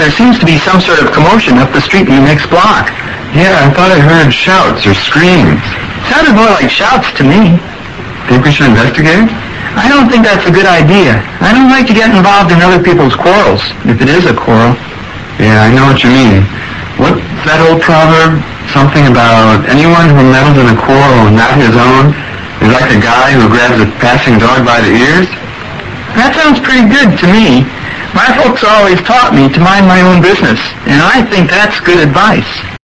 there seems to be some sort of commotion up the street in the next block. Yeah, I thought I heard shouts or screams. Sounded more like shouts to me. Think we should investigate? I don't think that's a good idea. I don't like to get involved in other people's quarrels, if it is a quarrel. Yeah, I know what you mean. What's that old proverb? Something about anyone who meddles in a quarrel not his own is like a guy who grabs a passing dog by the ears? That sounds pretty good to me. My folks always taught me to mind my own business, and I think that's good advice.